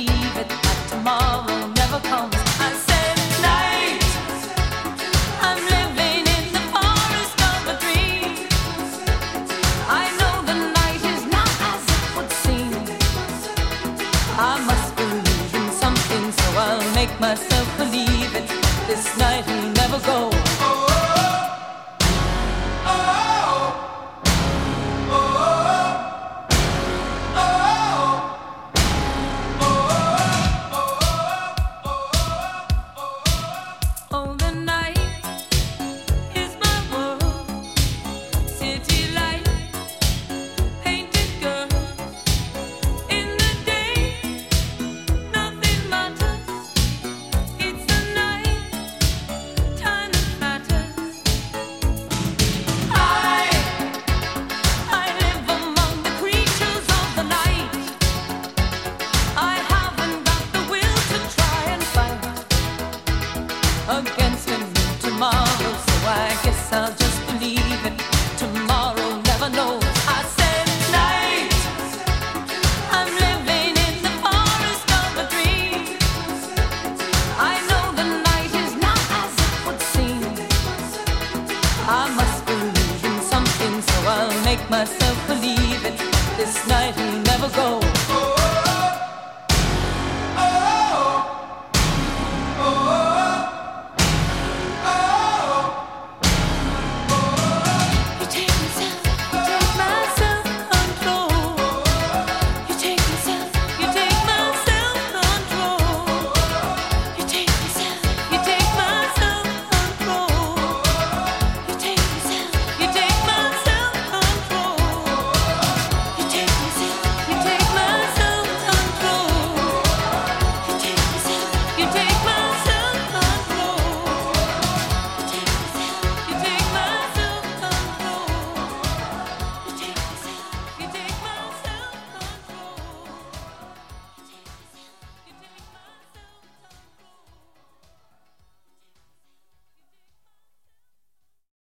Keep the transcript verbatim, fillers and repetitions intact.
believe it, that tomorrow never comes. I said night, I'm living in the forest of a dream. I know the night is not as it would seem. I must believe in something, so I'll make myself believe it. This night will never go. Against him tomorrow, so I guess I'll just believe it. Tomorrow never knows. I said night, I'm living in the forest of a dream. I know the night is not as it would seem. I must believe in something, so I'll make myself believe it. This night